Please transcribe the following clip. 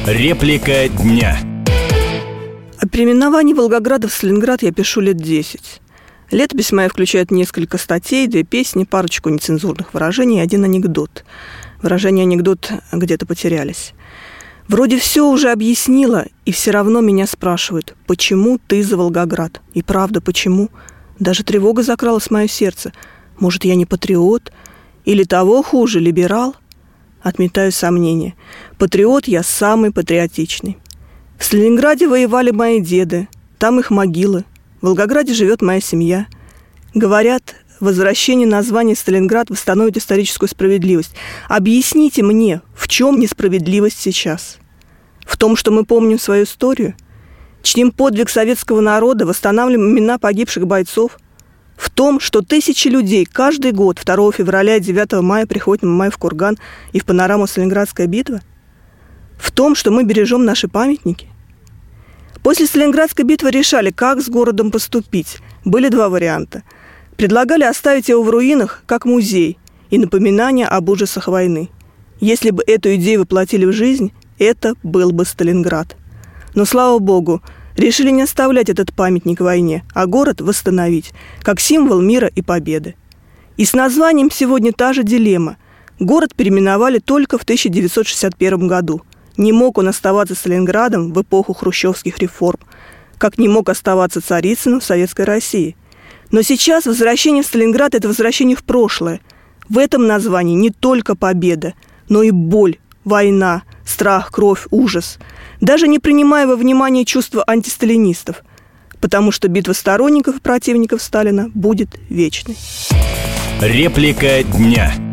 Реплика дня. О переименовании Волгограда в Сталинград я пишу лет 10. Летопись моя включает несколько статей, 2 песни, парочку нецензурных выражений и 1 анекдот. Выражения анекдот где-то потерялись. Вроде все уже объяснила, и все равно меня спрашивают, почему ты за Волгоград? И правда, почему? Даже тревога закралась в мое сердце. Может, я не патриот? Или того хуже, либерал? Отметаю сомнения. Патриот я самый патриотичный. В Сталинграде воевали мои деды, там их могилы. В Волгограде живет моя семья. Говорят, возвращение названия Сталинград восстановит историческую справедливость. Объясните мне, в чем несправедливость сейчас? В том, что мы помним свою историю? Чтим подвиг советского народа, восстанавливаем имена погибших бойцов? В том, что тысячи людей каждый год 2 февраля и 9 мая приходят на Мамаев курган и в панораму Сталинградская битва? В том, что мы бережем наши памятники? После Сталинградской битвы решали, как с городом поступить. Были 2 варианта. Предлагали оставить его в руинах, как музей, и напоминание об ужасах войны. Если бы эту идею воплотили в жизнь, это был бы Сталинград. Но, слава богу, решили не оставлять этот памятник войне, а город восстановить, как символ мира и победы. И с названием сегодня та же дилемма. Город переименовали только в 1961 году. Не мог он оставаться Сталинградом в эпоху хрущевских реформ, как не мог оставаться Царицыным в Советской России. Но сейчас возвращение в Сталинград – это возвращение в прошлое. В этом названии не только победа, но и боль, война, страх, кровь, ужас. Даже не принимая во внимание чувства антисталинистов, потому что битва сторонников и противников Сталина будет вечной. Реплика дня.